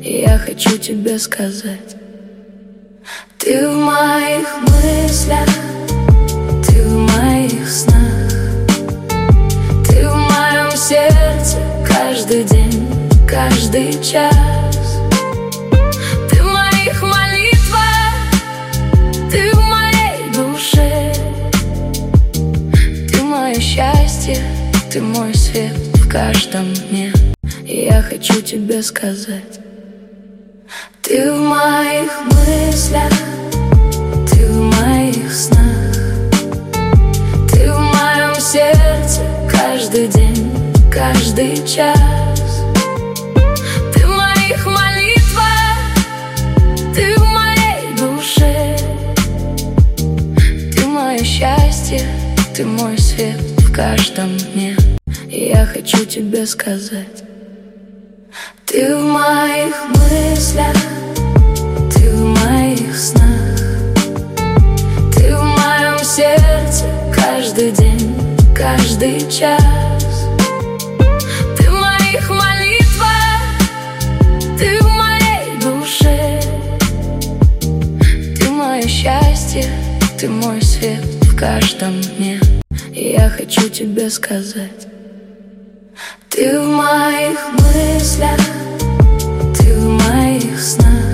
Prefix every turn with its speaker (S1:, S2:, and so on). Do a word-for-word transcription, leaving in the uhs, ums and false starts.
S1: Я хочу тебе сказать: ты в моих мыслях, ты в моих снах, ты в моем сердце каждый день, каждый час. Ты в моих молитвах, ты в моей душе, ты мое счастье, ты мой свет в каждом дне. Я хочу тебе сказать: ты в моих мыслях, ты в моих снах, ты в моем сердце каждый день, каждый час. Ты в моих молитвах, ты в моей душе, ты мое счастье, ты мой свет в каждом дне. Я хочу тебе сказать: ты в моих мыслях, ты в моих снах, ты в моем сердце каждый день, каждый час. Ты в моих молитвах, ты в моей душе, ты мое счастье, ты мой свет в каждом дне. Я хочу тебе сказать: ты в моих мыслях, ты в моих снах,